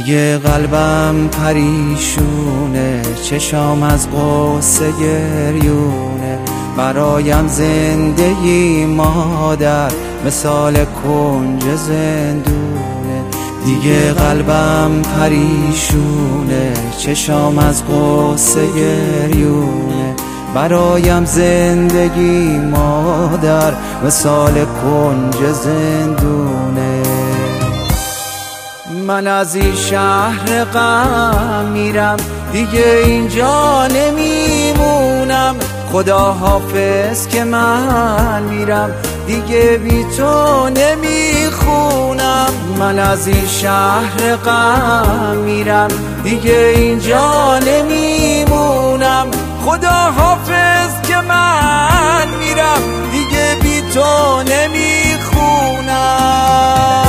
دیگه قلبم پریشونه، چشام از غصه گریونه. برایم زندگی مادر مثال کنج زندونه. دیگه قلبم پریشونه، چشام از غصه گریونه. برایم زندگی مادر مثال کنج زندونه. من از این شهر غم میرم، دیگه اینجا نمیمونم. خدا حافظ که من میرم، دیگه بی تو نمیخونم. من از این شهر غم میرم، دیگه اینجا نمیمونم. خدا حافظ که من میرم، دیگه بی تو نمیخونم.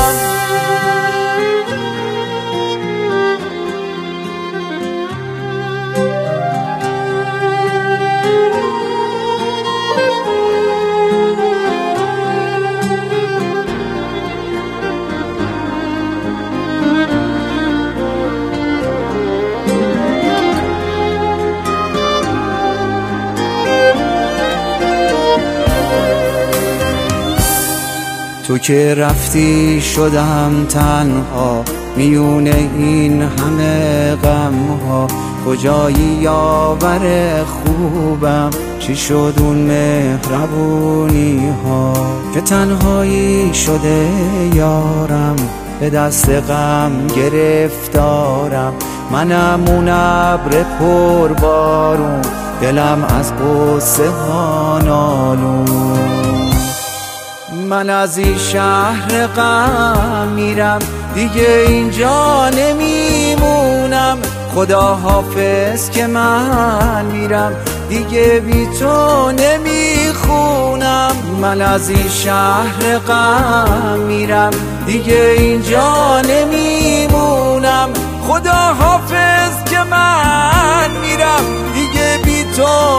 تو که رفتی شدم تنها میون این همه غمها. کجایی یاور خوبم، چی شد اون مهربونی ها؟ که تنهایی شده یارم، به دست غم گرفتارم. منم اون ابر پر بارون، دلم از غصه ها نالون. من از این شهر غم میرم، دیگه اینجا نمیمونم. خدا حافظ که من میرم، دیگه بی تو نمیخونم. من از این شهر غم میرم، دیگه اینجا نمیمونم. خدا حافظ که من میرم، دیگه بی تو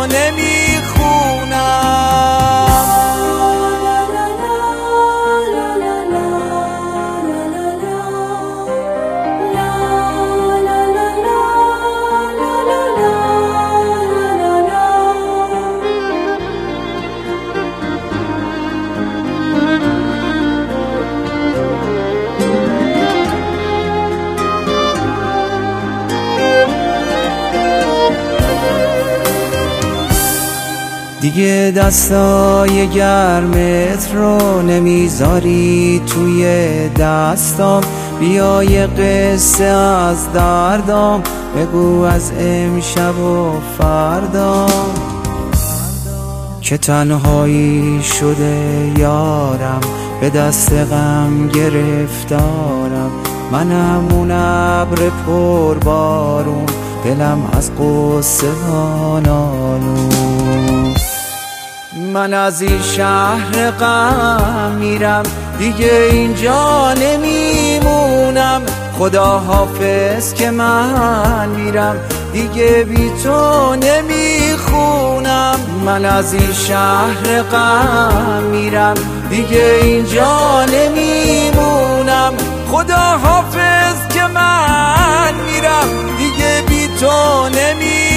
نمیخونم. دیگه دستای گرمت رو نمیذاری توی دستام. بیا یه قصه از دردام بگو، از امشب و فردام. که تنهایی شده یارم، به دست غم گرفتارم. منم اون ابر پر بارون، دلم از غصه ها نالون. من از این شهر غم میرم، دیگه اینجا نمیمونم. خدا حافظ که من میرم، دیگه بی تو نمیخونم. من از این شهر غم میرم، دیگه اینجا نمیمونم. خدا حافظ که من میرم، دیگه بی تو نمیخونم.